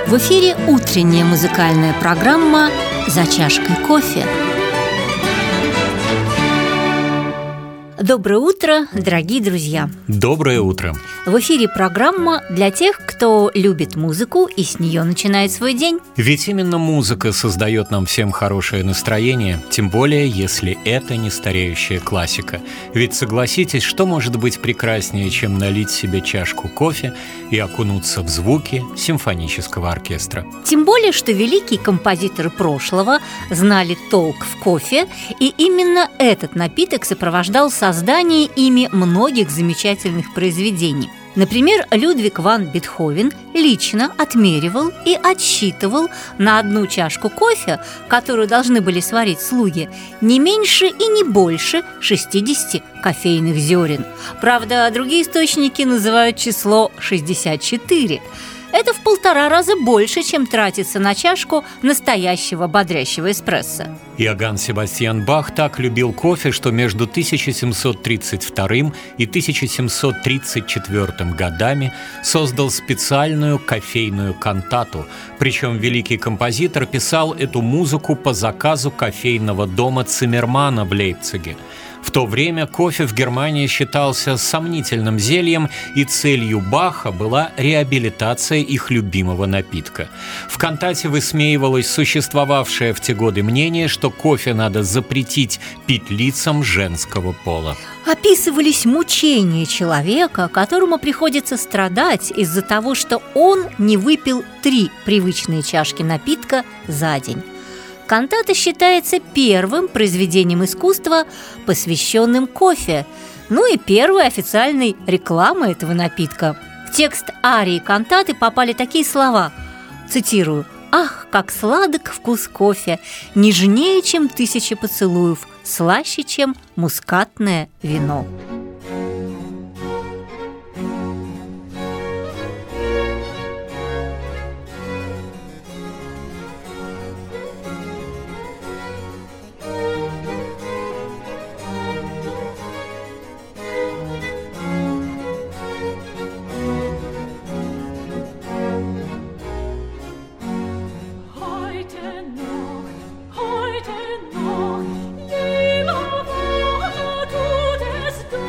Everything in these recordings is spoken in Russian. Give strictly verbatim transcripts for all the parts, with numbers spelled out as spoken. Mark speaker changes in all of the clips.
Speaker 1: В эфире утренняя музыкальная программа «За чашкой кофе». Доброе утро, дорогие друзья!
Speaker 2: Доброе утро!
Speaker 1: В эфире программа для тех, кто любит музыку и с нее начинает свой день.
Speaker 2: Ведь именно музыка создает нам всем хорошее настроение, тем более, если это не стареющая классика. Ведь согласитесь, что может быть прекраснее, чем налить себе чашку кофе и окунуться в звуки симфонического оркестра?
Speaker 1: Тем более, что великие композиторы прошлого знали толк в кофе, и именно этот напиток сопровождал создание ими многих замечательных произведений. Например, Людвиг ван Бетховен лично отмеривал и отсчитывал на одну чашку кофе, которую должны были сварить слуги, не меньше и не больше шестидесяти кофейных зерен. Правда, другие источники называют число шестьдесят четыре. Это в полтора раза больше, чем тратится на чашку настоящего бодрящего эспрессо.
Speaker 2: Иоганн Себастьян Бах так любил кофе, что между тысяча семьсот тридцать вторым и тысяча семьсот тридцать четвёртым годами создал специальную кофейную кантату. Причем великий композитор писал эту музыку по заказу кофейного дома Циммермана в Лейпциге. В то время кофе в Германии считался сомнительным зельем, и целью Баха была реабилитация их любимого напитка. В кантате высмеивалось существовавшее в те годы мнение, что кофе надо запретить пить лицам женского пола.
Speaker 1: Описывались мучения человека, которому приходится страдать из-за того, что он не выпил три привычные чашки напитка за день. Кантата считается первым произведением искусства, посвященным кофе, ну и первой официальной рекламой этого напитка. В текст арии кантаты попали такие слова, цитирую: «Ах, как сладок вкус кофе, нежнее, чем тысяча поцелуев, слаще, чем мускатное вино».
Speaker 3: Heute noch, lieber Vater, tut es doch.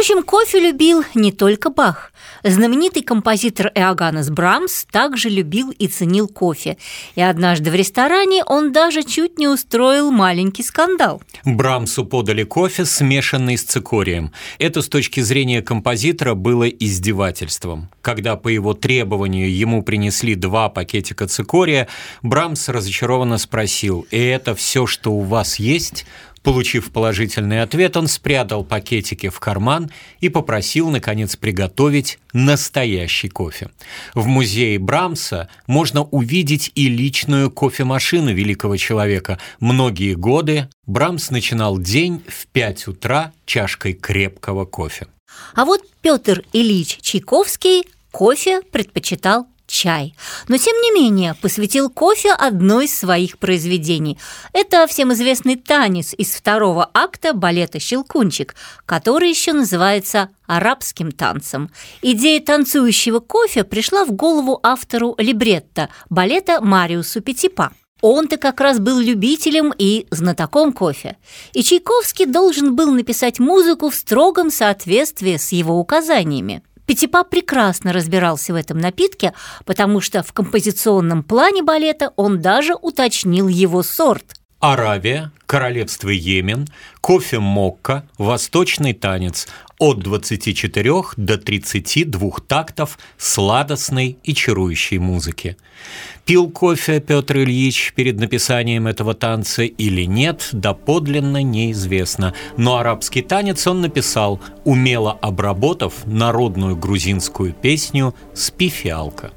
Speaker 1: Впрочем, кофе любил не только Бах. Знаменитый композитор Иоганнес Брамс также любил и ценил кофе. И однажды в ресторане он даже чуть не устроил маленький скандал.
Speaker 2: Брамсу подали кофе, смешанный с цикорием. Это с точки зрения композитора было издевательством. Когда по его требованию ему принесли два пакетика цикория, Брамс разочарованно спросил: «И это все, что у вас есть?» Получив положительный ответ, он спрятал пакетики в карман и попросил, наконец, приготовить настоящий кофе. В музее Брамса можно увидеть и личную кофемашину великого человека. Многие годы Брамс начинал день в пять утра чашкой крепкого кофе.
Speaker 1: А вот Петр Ильич Чайковский кофе предпочитал чай, но тем не менее посвятил кофе одно из своих произведений. Это всем известный танец из второго акта балета «Щелкунчик», который еще называется арабским танцем. Идея танцующего кофе пришла в голову автору либретто балета Мариусу Петипа. Он-то как раз был любителем и знатоком кофе. И Чайковский должен был написать музыку в строгом соответствии с его указаниями. Петипа прекрасно разбирался в этом напитке, потому что в композиционном плане балета он даже уточнил его сорт.
Speaker 2: Аравия, королевство Йемен, кофе мокка, восточный танец от двадцати четырёх до тридцати двух тактов сладостной и чарующей музыки. Пил кофе Петр Ильич перед написанием этого танца или нет, доподлинно неизвестно, но арабский танец он написал, умело обработав народную грузинскую песню «Спи, фиалка».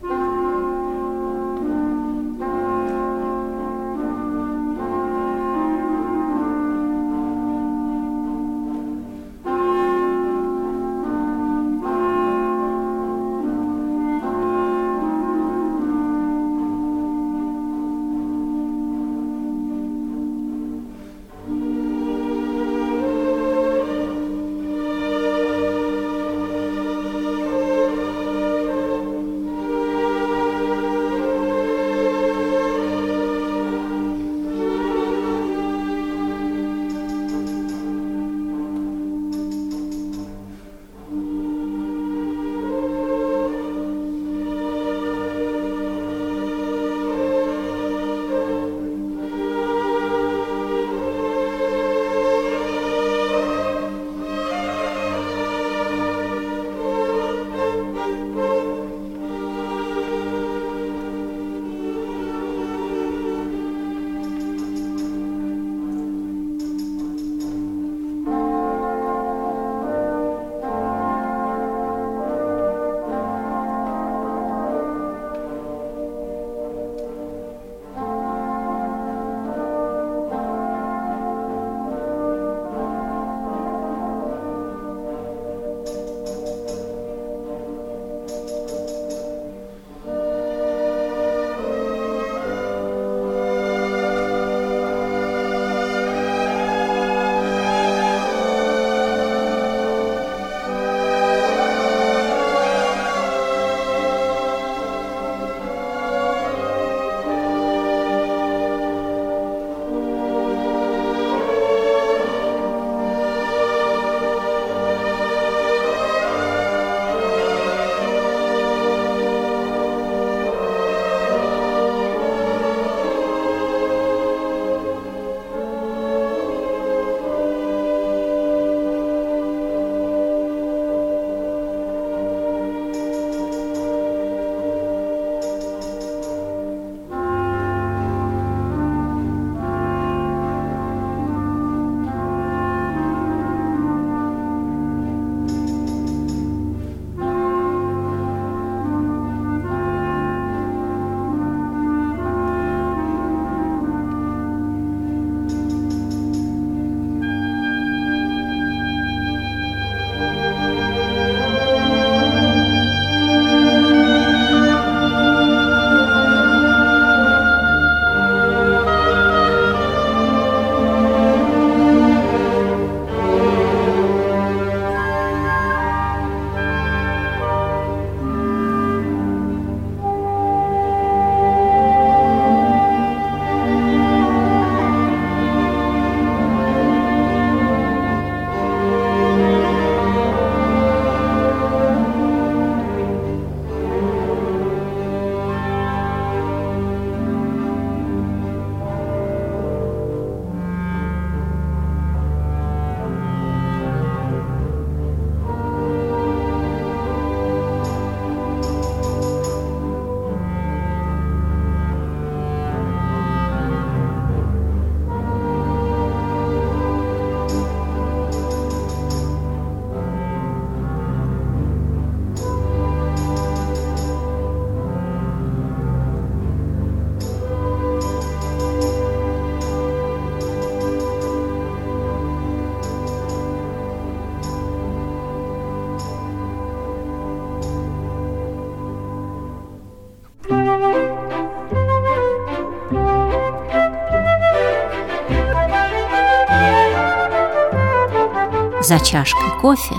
Speaker 1: за чашкой кофе.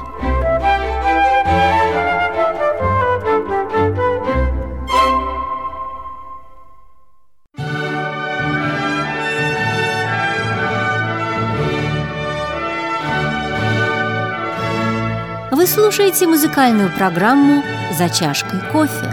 Speaker 1: Вы слушаете музыкальную программу «За чашкой кофе».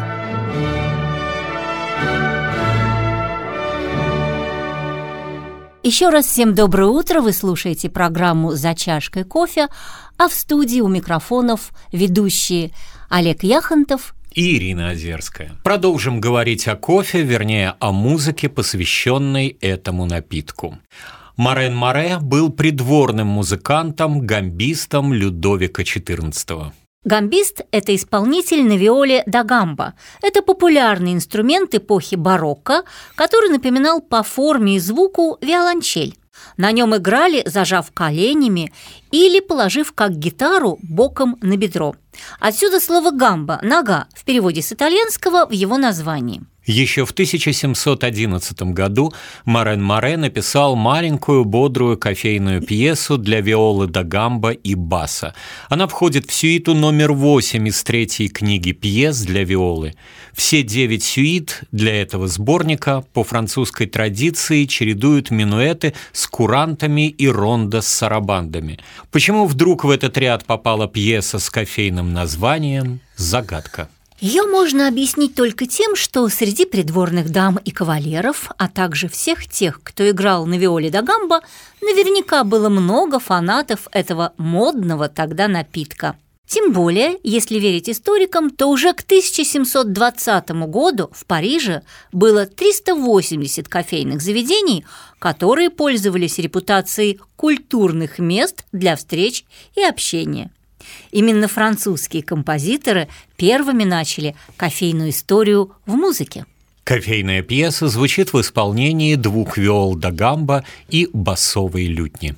Speaker 1: Еще раз всем доброе утро. Вы слушаете программу «За чашкой кофе», а в студии у микрофонов ведущие Олег Яхонтов
Speaker 2: и Ирина Озерская. Продолжим говорить о кофе, вернее, о музыке, посвященной этому напитку. Морен Море был придворным музыкантом, гамбистом Людовика четырнадцатого.
Speaker 1: Гамбист – это исполнитель на виоле да гамба. Это популярный инструмент эпохи барокко, который напоминал по форме и звуку виолончель. На нем играли, зажав коленями или положив как гитару боком на бедро. Отсюда слово «гамба» – «нога» в переводе с итальянского в его названии.
Speaker 2: Еще в тысяча семьсот одиннадцатом году Морен Море написал маленькую бодрую кофейную пьесу для виолы да гамба и баса. Она входит в сюиту номер восемь из третьей книги пьес для виолы. Все девять сюит для этого сборника по французской традиции чередуют минуэты с курантами и рондо с сарабандами. Почему вдруг в этот ряд попала пьеса с кофейным названием – загадка.
Speaker 1: Ее можно объяснить только тем, что среди придворных дам и кавалеров, а также всех тех, кто играл на виоле да гамба, наверняка было много фанатов этого модного тогда напитка. Тем более, если верить историкам, то уже к тысяча семьсот двадцатому году в Париже было триста восемьдесят кофейных заведений, которые пользовались репутацией культурных мест для встреч и общения. Именно французские композиторы первыми начали кофейную историю в музыке.
Speaker 2: Кофейная пьеса звучит в исполнении двух виол да гамба и басовой лютни.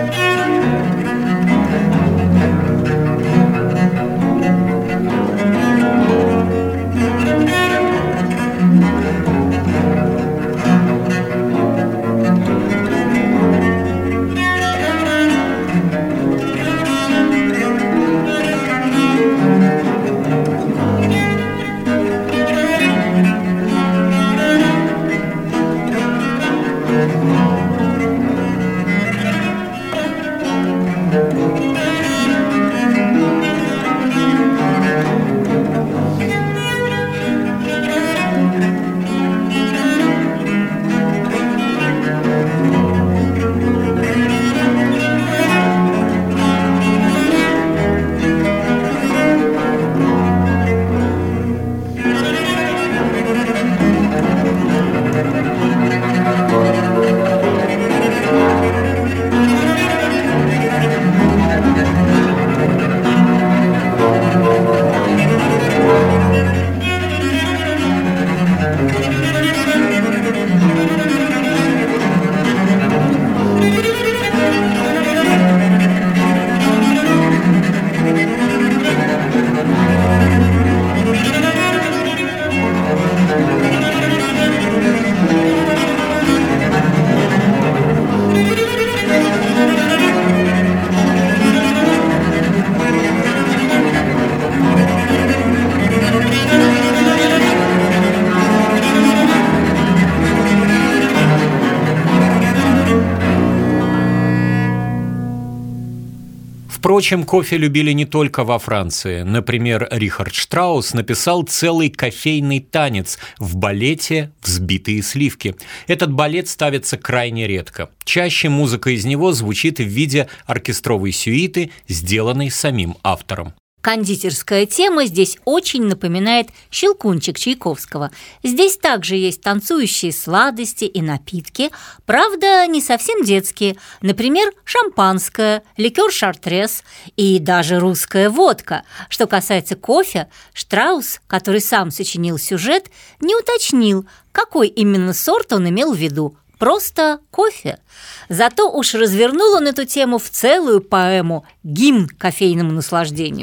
Speaker 2: Впрочем, кофе любили не только во Франции. Например, Рихард Штраус написал целый кофейный танец в балете «Взбитые сливки». Этот балет ставится крайне редко. Чаще музыка из него звучит в виде оркестровой сюиты, сделанной самим автором.
Speaker 1: Кондитерская тема здесь очень напоминает «Щелкунчик» Чайковского. Здесь также есть танцующие сладости и напитки, правда, не совсем детские. Например, шампанское, ликер шартрез и даже русская водка. Что касается кофе, Штраус, который сам сочинил сюжет, не уточнил, какой именно сорт он имел в виду. Просто кофе. Зато уж развернул он эту тему в целую поэму «Гимн кофейному наслаждению».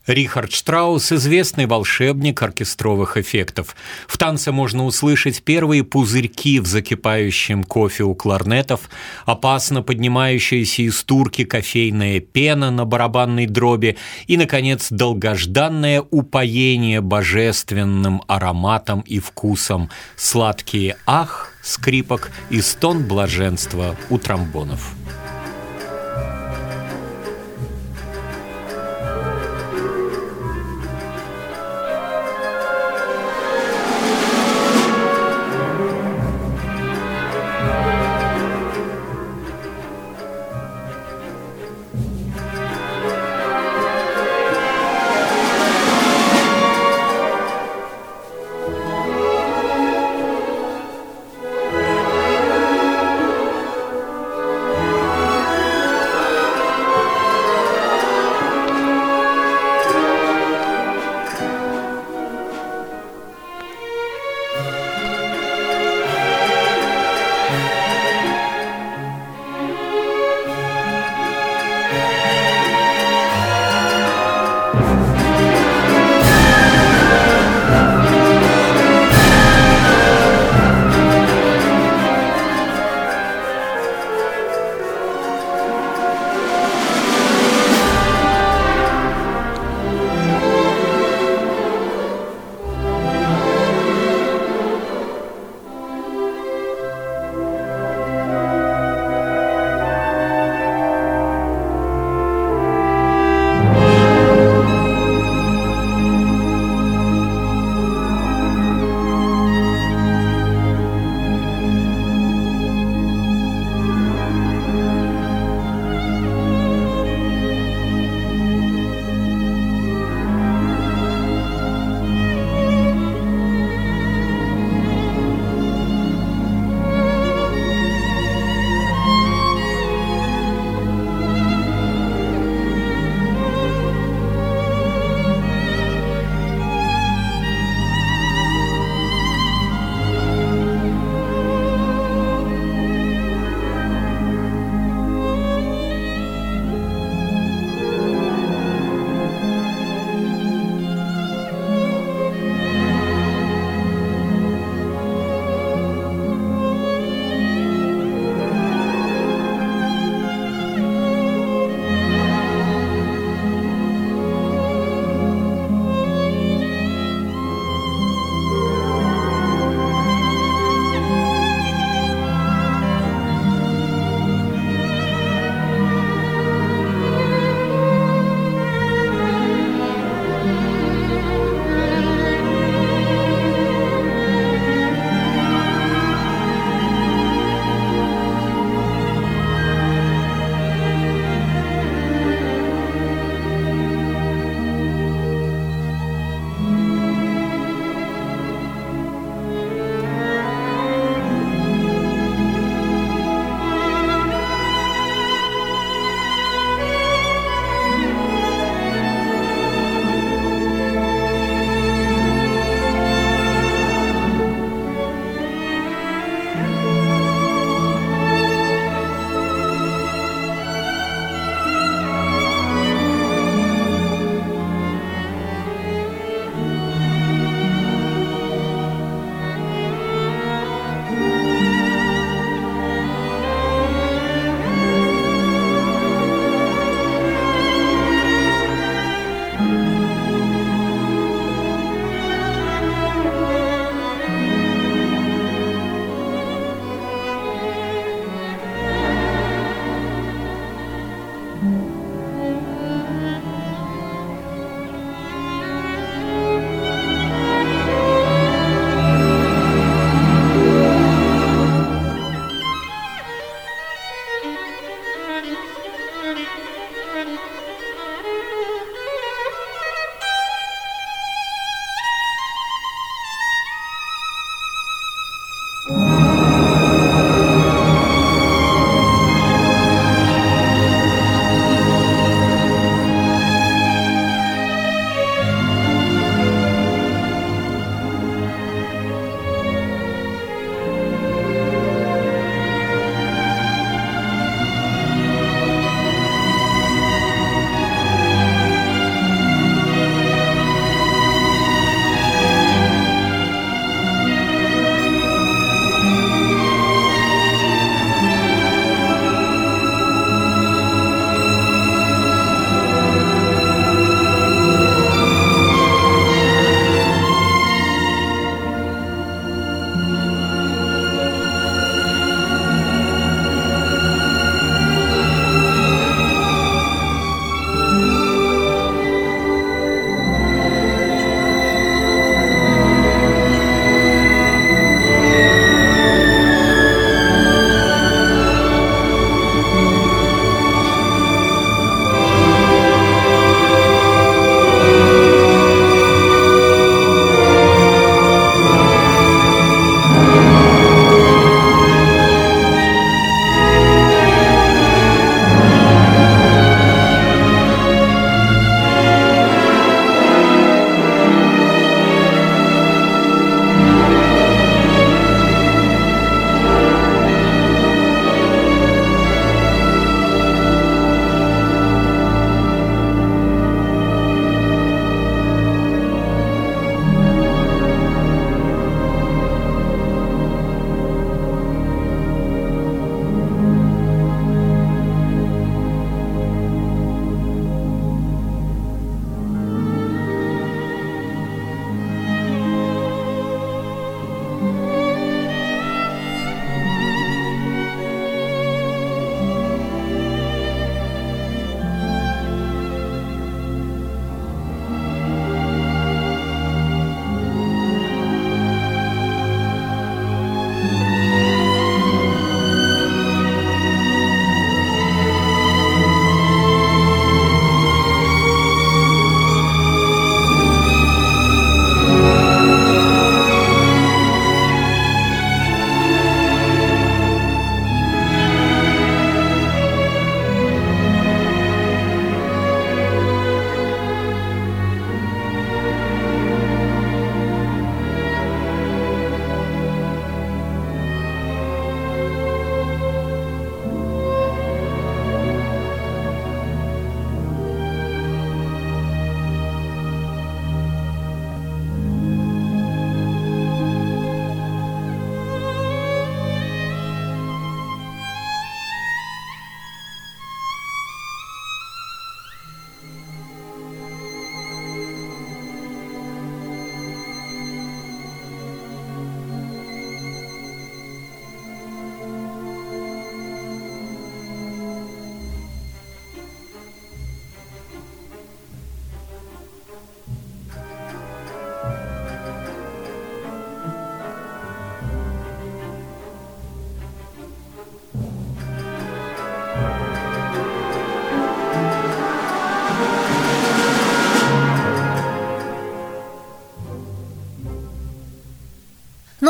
Speaker 2: Рихард Штраус – известный волшебник оркестровых эффектов. В танце можно услышать первые пузырьки в закипающем кофе у кларнетов, опасно поднимающаяся из турки кофейная пена на барабанной дроби и, наконец, долгожданное упоение божественным ароматом и вкусом, сладкие «ах» скрипок и стон блаженства у тромбонов.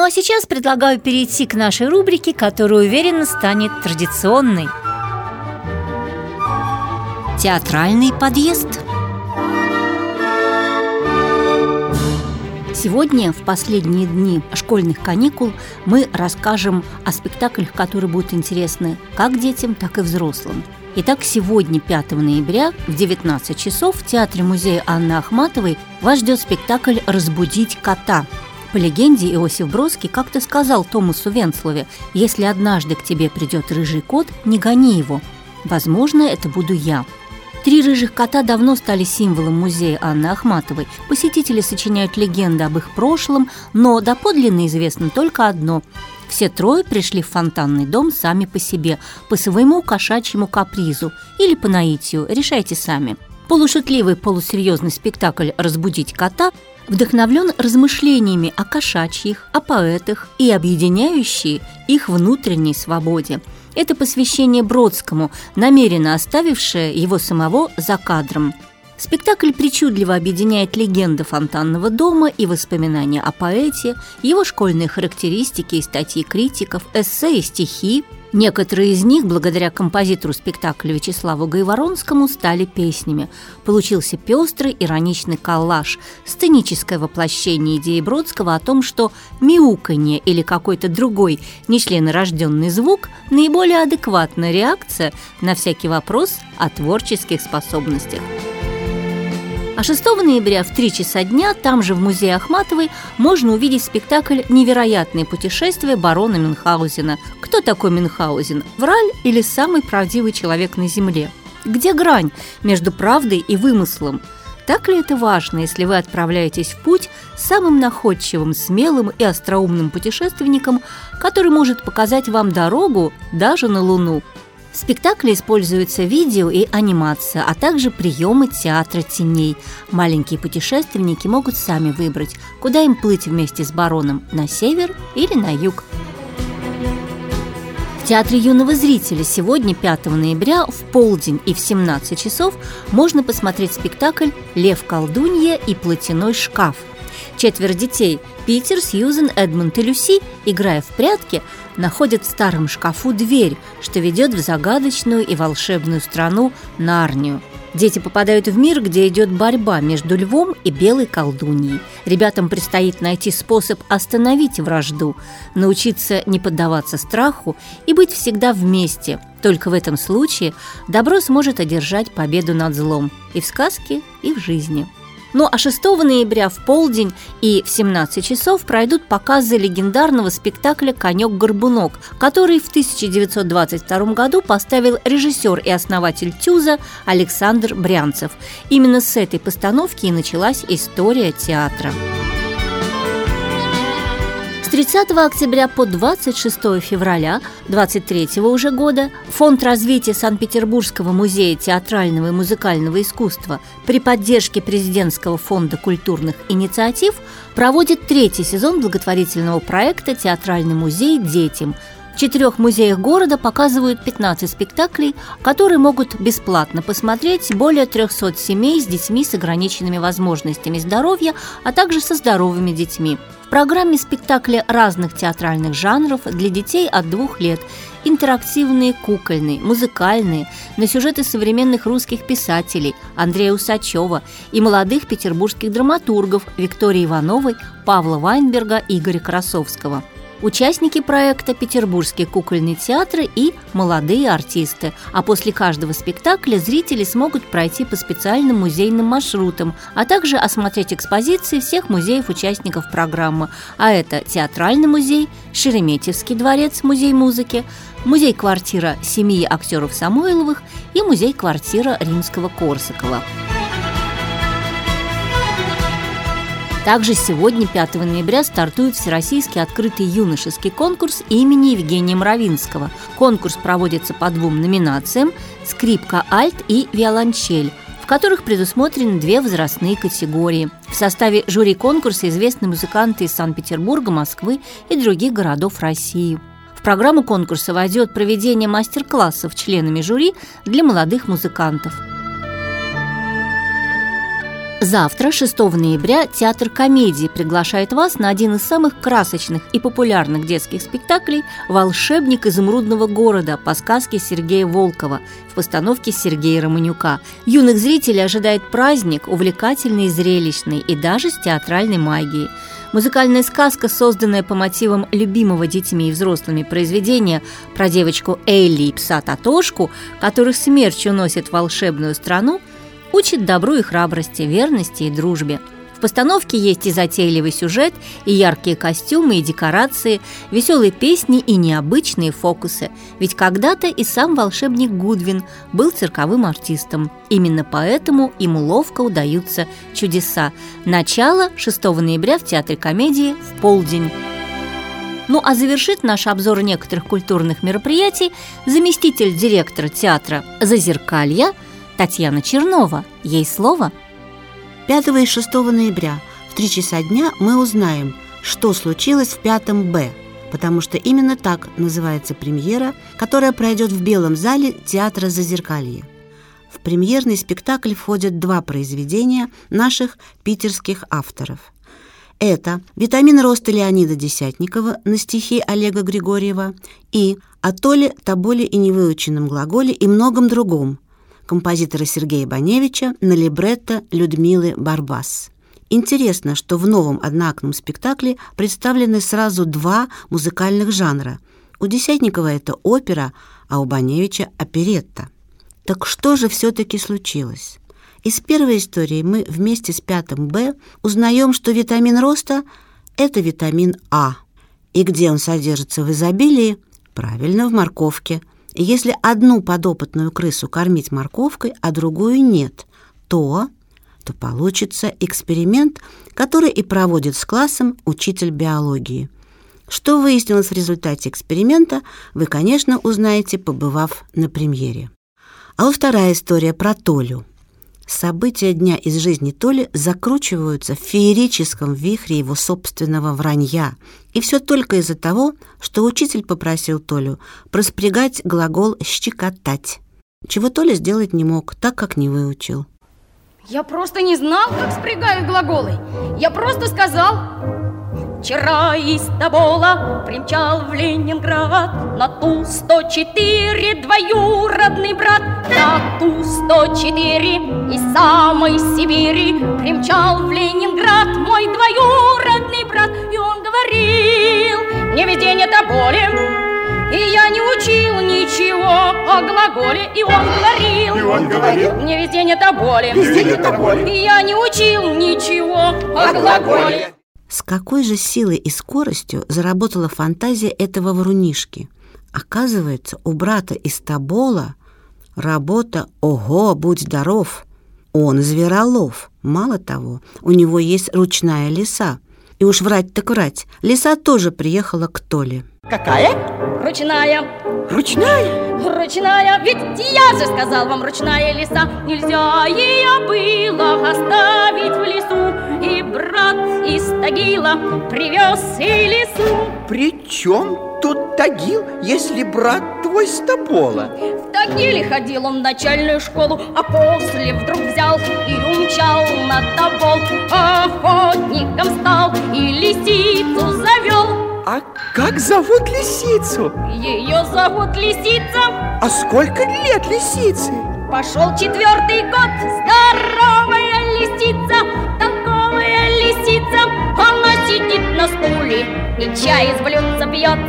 Speaker 1: а сейчас предлагаю перейти к нашей рубрике, которая уверенно станет традиционной. Театральный подъезд. Сегодня, в последние дни школьных каникул, мы расскажем о спектаклях, которые будут интересны как детям, так и взрослым. Итак, сегодня, пятого ноября, в девятнадцать часов в Театре-музее Анны Ахматовой вас ждет спектакль «Разбудить кота». По легенде, Иосиф Бродский как-то сказал Томасу Венцлове: «Если однажды к тебе придет рыжий кот, не гони его. Возможно, это буду я». Три рыжих кота давно стали символом музея Анны Ахматовой. Посетители сочиняют легенды об их прошлом, но доподлинно известно только одно: все трое пришли в фонтанный дом сами по себе, по своему кошачьему капризу или по наитию, решайте сами. Полушутливый, полусерьезный спектакль «Разбудить кота» вдохновлен размышлениями о кошачьих, о поэтах и объединяющие их внутренней свободе. Это посвящение Бродскому, намеренно оставившее его самого за кадром. Спектакль причудливо объединяет легенды фонтанного дома и воспоминания о поэте, его школьные характеристики и статьи критиков, эссе и стихи. Некоторые из них, благодаря композитору спектакля Вячеславу Гайворонскому, стали песнями. Получился пестрый, ироничный коллаж, сценическое воплощение идеи Бродского о том, что мяуканье или какой-то другой нечленорожденный звук – наиболее адекватная реакция на всякий вопрос о творческих способностях. А шестого ноября в три часа дня там же в музее Ахматовой можно увидеть спектакль «Невероятные путешествия барона Мюнхгаузена». Кто такой Мюнхгаузен? Враль или самый правдивый человек на земле? Где грань между правдой и вымыслом? Так ли это важно, если вы отправляетесь в путь с самым находчивым, смелым и остроумным путешественником, который может показать вам дорогу даже на Луну? В спектакле используются видео и анимация, а также приемы театра теней. Маленькие путешественники могут сами выбрать, куда им плыть вместе с бароном – на север или на юг. В Театре юного зрителя сегодня, пятого ноября, в полдень и в семнадцать часов можно посмотреть спектакль «Лев-колдунья и платяной шкаф». Четверо детей – Питер, Сьюзен, Эдмунд и Люси, играя в прятки, находят в старом шкафу дверь, что ведет в загадочную и волшебную страну Нарнию. Дети попадают в мир, где идет борьба между львом и белой колдуньей. Ребятам предстоит найти способ остановить вражду, научиться не поддаваться страху и быть всегда вместе. Только в этом случае добро сможет одержать победу над злом и в сказке, и в жизни. Ну а шестого ноября в полдень и в семнадцать часов пройдут показы легендарного спектакля «Конек-горбунок», который в тысяча девятьсот двадцать втором году поставил режиссер и основатель ТЮЗа Александр Брянцев. Именно с этой постановки и началась история театра. С тридцатого октября по двадцать шестого февраля двадцать третьего уже года Фонд развития Санкт-Петербургского музея театрального и музыкального искусства при поддержке Президентского фонда культурных инициатив проводит третий сезон благотворительного проекта «Театральный музей детям». В четырех музеях города показывают пятнадцать спектаклей, которые могут бесплатно посмотреть более трехсот семей с детьми с ограниченными возможностями здоровья, а также со здоровыми детьми. В программе спектакли разных театральных жанров для детей от двух лет. Интерактивные, кукольные, музыкальные, на сюжеты современных русских писателей Андрея Усачева и молодых петербургских драматургов Виктории Ивановой, Павла Вайнберга и Игоря Красовского. Участники проекта – Петербургские кукольные театры и молодые артисты. А после каждого спектакля зрители смогут пройти по специальным музейным маршрутам, а также осмотреть экспозиции всех музеев-участников программы. А это Театральный музей, Шереметьевский дворец, музей музыки, музей-квартира семьи актеров Самойловых и музей-квартира Римского-Корсакова. Также сегодня, пятого ноября, стартует всероссийский открытый юношеский конкурс имени Евгения Мравинского. Конкурс проводится по двум номинациям – скрипка, альт и виолончель, в которых предусмотрены две возрастные категории. В составе жюри конкурса известны музыканты из Санкт-Петербурга, Москвы и других городов России. В программу конкурса войдет проведение мастер-классов членами жюри для молодых музыкантов. Завтра, шестого ноября, Театр комедии приглашает вас на один из самых красочных и популярных детских спектаклей «Волшебник изумрудного города» по сказке Сергея Волкова в постановке Сергея Романюка. Юных зрителей ожидает праздник, увлекательный и зрелищный, и даже с театральной магией. Музыкальная сказка, созданная по мотивам любимого детьми и взрослыми произведения про девочку Элли и пса Татошку, которых смерч уносит в волшебную страну, учит добру и храбрости, верности и дружбе. В постановке есть и затейливый сюжет, и яркие костюмы, и декорации, веселые песни и необычные фокусы. Ведь когда-то и сам волшебник Гудвин был цирковым артистом. Именно поэтому ему ловко удаются чудеса. Начало шестого ноября в Театре комедии в полдень. Ну а завершит наш обзор некоторых культурных мероприятий заместитель директора театра «Зазеркалья» Татьяна Чернова. Ей слово.
Speaker 3: пятого и шестого ноября в три часа дня мы узнаем, что случилось в пятом Б, потому что именно так называется премьера, которая пройдет в Белом зале театра «Зазеркалье». В премьерный спектакль входят два произведения наших питерских авторов. Это «Витамин роста» Леонида Десятникова на стихи Олега Григорьева и «О Толе, Тоболе и невыученном глаголе» и многом другом композитора Сергея Баневича на либретто Людмилы Барбас. Интересно, что в новом одноактном спектакле представлены сразу два музыкальных жанра. У Десятникова это опера, а у Баневича оперетта. Так что же все-таки случилось? Из первой истории мы вместе с пятым Б узнаем, что витамин роста – это витамин А. И где он содержится в изобилии? Правильно, в морковке. И если одну подопытную крысу кормить морковкой, а другую нет, то, то получится эксперимент, который и проводит с классом учитель биологии. Что выяснилось в результате эксперимента, вы, конечно, узнаете, побывав на премьере. А вот вторая история про Толю. События дня из жизни Толи закручиваются в феерическом вихре его собственного вранья. И все только из-за того, что учитель попросил Толю проспрягать глагол «щекотать», чего Толя сделать не мог, так как не выучил.
Speaker 4: Я просто не знал, как спрягают глаголы. Я просто сказал: вчера из Тобола примчал в Ленинград на Ту сто четыре двоюродный брат. На Ту сто четыре из самой Сибири примчал в Ленинград мой двоюродный брат. И он говорил мне весь день о Тоболе, и я не учил ничего о глаголе. И он говорил,
Speaker 5: и он говорил
Speaker 4: мне весь день о Тоболе,
Speaker 5: весь день о Тоболе,
Speaker 4: и я не учил ничего о глаголе.
Speaker 3: С какой же силой и скоростью заработала фантазия этого врунишки? Оказывается, у брата из Тобола работа «Ого, будь здоров». Он зверолов. Мало того, у него есть ручная лиса. И уж врать так врать, лиса тоже приехала к Толе.
Speaker 5: Какая?
Speaker 4: Ручная.
Speaker 5: Ручная?
Speaker 4: Ручная, ведь я же сказал вам, ручная лиса. Нельзя ее было оставить в лесу. И брат из Тагила привез и лису.
Speaker 5: При чем тут Тагил, если брат твой с Тобола?
Speaker 4: В Тагиле ходил он в начальную школу, а после вдруг взял и умчал на Тобол. Охотником стал и лисицу завел.
Speaker 5: А как зовут лисицу?
Speaker 4: Ее зовут Лисица.
Speaker 5: А сколько лет лисице?
Speaker 4: Пошел четвертый год. Здоровая лисица, толковая лисица. Она сидит на стуле и чай из блюдца пьет.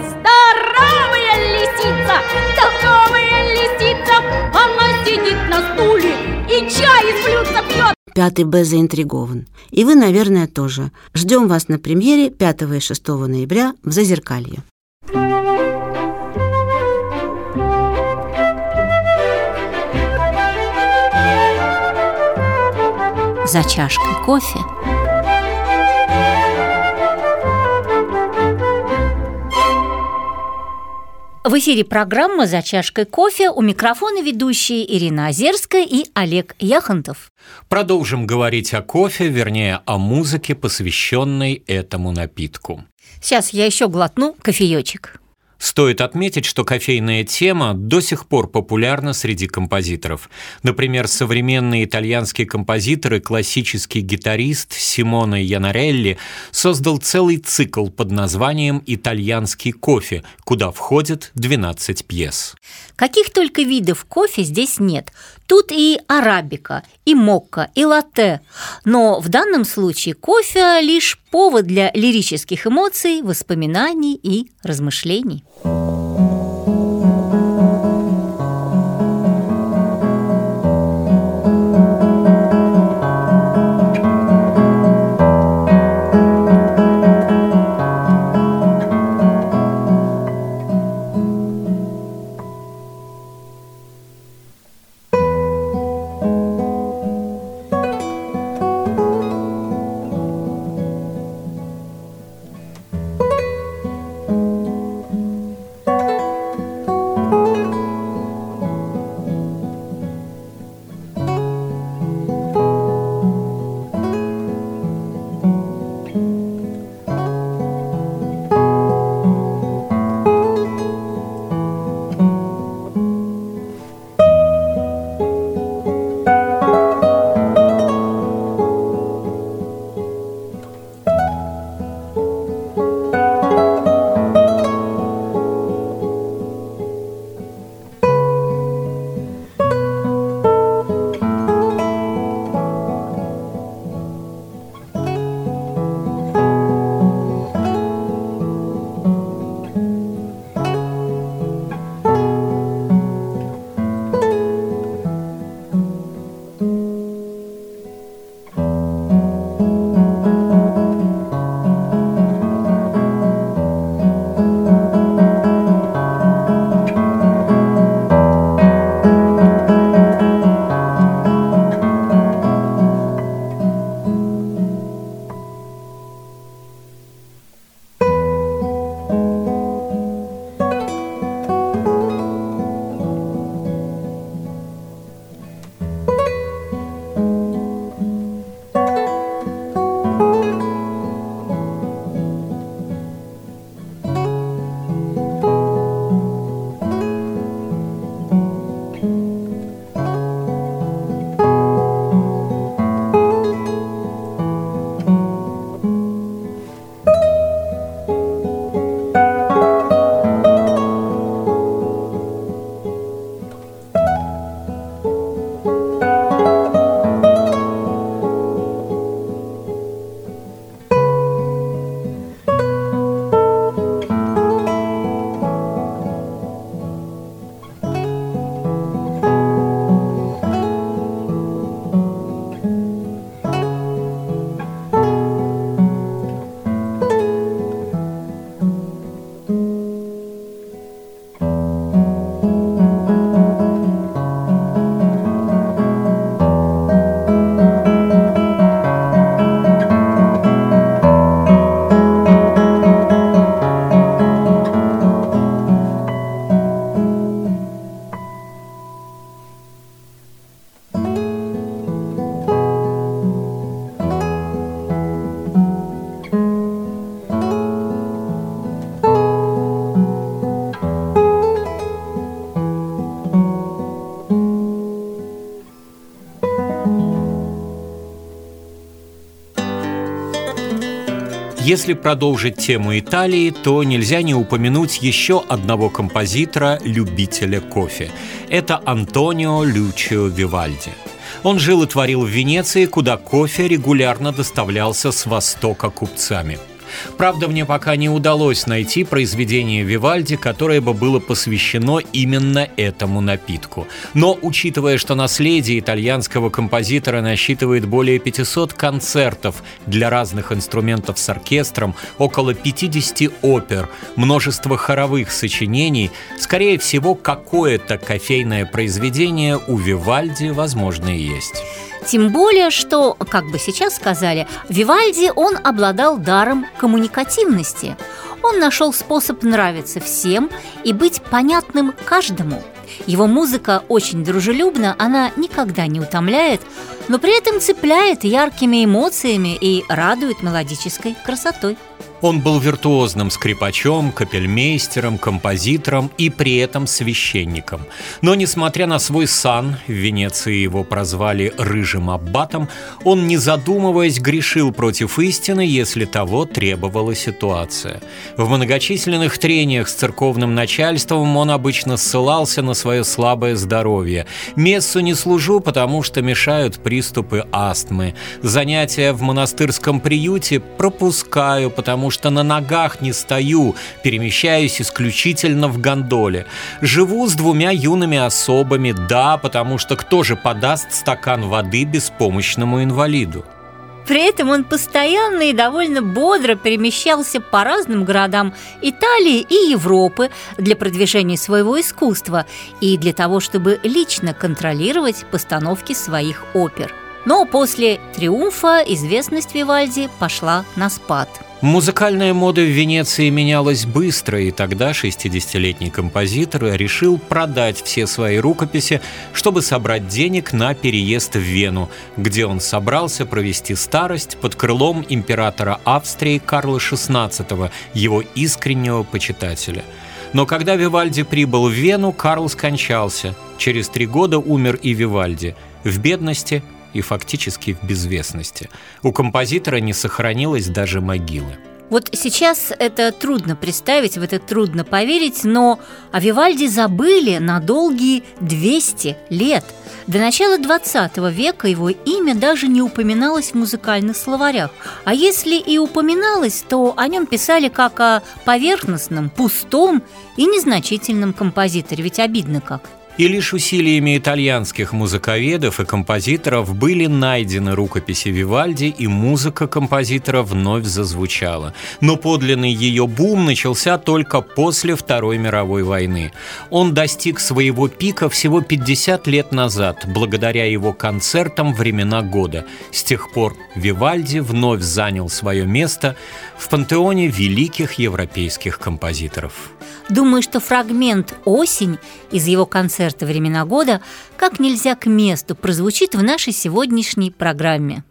Speaker 4: Здоровая лисица, толковая лисица. Она сидит на стуле и чай из блюдца пьет.
Speaker 3: Пятый Б заинтригован. И вы, наверное, тоже. Ждем вас на премьере пятого и шестого ноября в Зазеркалье.
Speaker 1: За чашкой кофе. В эфире программа «За чашкой кофе». У микрофона ведущие Ирина Озерская и Олег Яхонтов.
Speaker 2: Продолжим говорить о кофе, вернее, о музыке, посвященной этому напитку.
Speaker 1: Сейчас я еще глотну кофеечек.
Speaker 2: Стоит отметить, что кофейная тема до сих пор популярна среди композиторов. Например, современный итальянский композитор и классический гитарист Симоне Янарелли создал целый цикл под названием «Итальянский кофе», куда входит двенадцать пьес.
Speaker 1: Каких только видов кофе здесь нет. Тут и арабика, и мокка, и латте. Но в данном случае кофе – лишь повод для лирических эмоций, воспоминаний и размышлений.
Speaker 2: Если продолжить тему Италии, то нельзя не упомянуть еще одного композитора-любителя кофе. Это Антонио Лючио Вивальди. Он жил и творил в Венеции, куда кофе регулярно доставлялся с Востока купцами. Правда, мне пока не удалось найти произведение Вивальди, которое бы было посвящено именно этому напитку. Но, учитывая, что наследие итальянского композитора насчитывает более пятисот концертов для разных инструментов с оркестром, около пятидесяти опер, множество хоровых сочинений, скорее всего, какое-то кофейное произведение у Вивальди, возможно, и есть.
Speaker 1: Тем более, что, как бы сейчас сказали, Вивальди, он обладал даром коммуникативности. Он нашел способ нравиться всем и быть понятным каждому. Его музыка очень дружелюбна, она никогда не утомляет, но при этом цепляет яркими эмоциями и радует мелодической красотой.
Speaker 2: Он был виртуозным скрипачом, капельмейстером, композитором и при этом священником. Но, несмотря на свой сан, в Венеции его прозвали «рыжим аббатом», он, не задумываясь, грешил против истины, если того требовала ситуация. В многочисленных трениях с церковным начальством он обычно ссылался на свое слабое здоровье. «Мессу не служу, потому что мешают приступы астмы. Занятия в монастырском приюте пропускаю, потому что на ногах не стою, перемещаюсь исключительно в гондоле. Живу с двумя юными особами, да, потому что кто же подаст стакан воды беспомощному инвалиду?»
Speaker 1: При этом он постоянно и довольно бодро перемещался по разным городам Италии и Европы для продвижения своего искусства и для того, чтобы лично контролировать постановки своих опер. Но после триумфа известность Вивальди пошла на спад.
Speaker 2: Музыкальная мода в Венеции менялась быстро, и тогда шестидесятилетний композитор решил продать все свои рукописи, чтобы собрать денег на переезд в Вену, где он собрался провести старость под крылом императора Австрии Карла шестнадцатого, его искреннего почитателя. Но когда Вивальди прибыл в Вену, Карл скончался. Через три года умер и Вивальди в бедности и фактически в безвестности. У композитора не сохранилось даже могилы.
Speaker 1: Вот сейчас это трудно представить, в это трудно поверить, но о Вивальди забыли на долгие двести лет. До начала двадцатого века его имя даже не упоминалось в музыкальных словарях. А если и упоминалось, то о нем писали как о поверхностном, пустом и незначительном композиторе, ведь обидно как.
Speaker 2: И лишь усилиями итальянских музыковедов и композиторов были найдены рукописи Вивальди, и музыка композитора вновь зазвучала. Но подлинный ее бум начался только после Второй мировой войны. Он достиг своего пика всего пятьдесят лет назад, благодаря его концертам «Времена года». С тех пор Вивальди вновь занял свое место в пантеоне великих европейских композиторов.
Speaker 1: Думаю, что фрагмент «Осень» из его концерта «Времена года» как нельзя к месту прозвучит в нашей сегодняшней программе.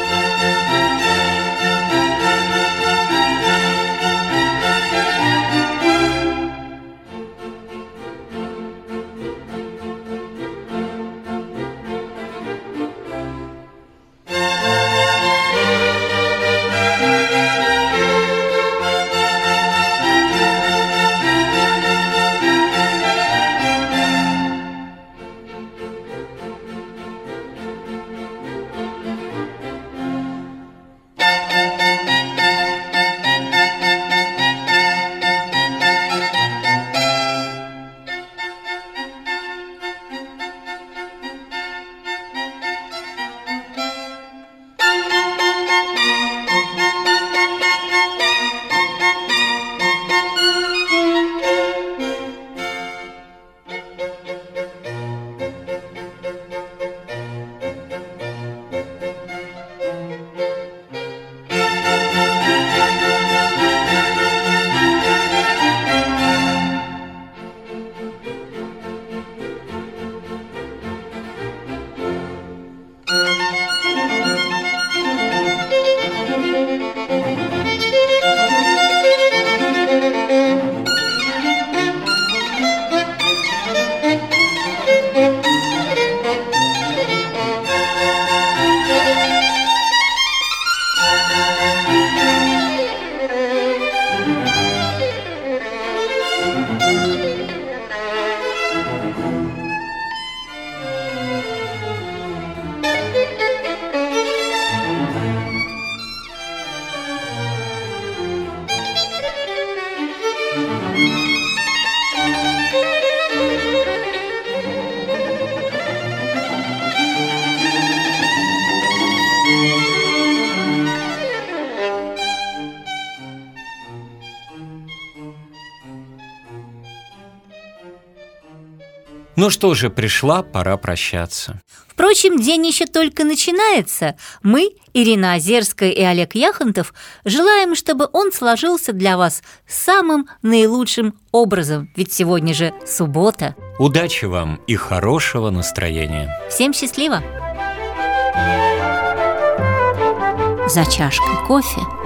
Speaker 2: Ну что же, пришла пора прощаться.
Speaker 1: Впрочем, день еще только начинается. Мы, Ирина Озерская и Олег Яхонтов, желаем, чтобы он сложился для вас самым наилучшим образом, ведь сегодня же суббота.
Speaker 2: Удачи вам и хорошего настроения.
Speaker 1: Всем счастливо! За чашкой кофе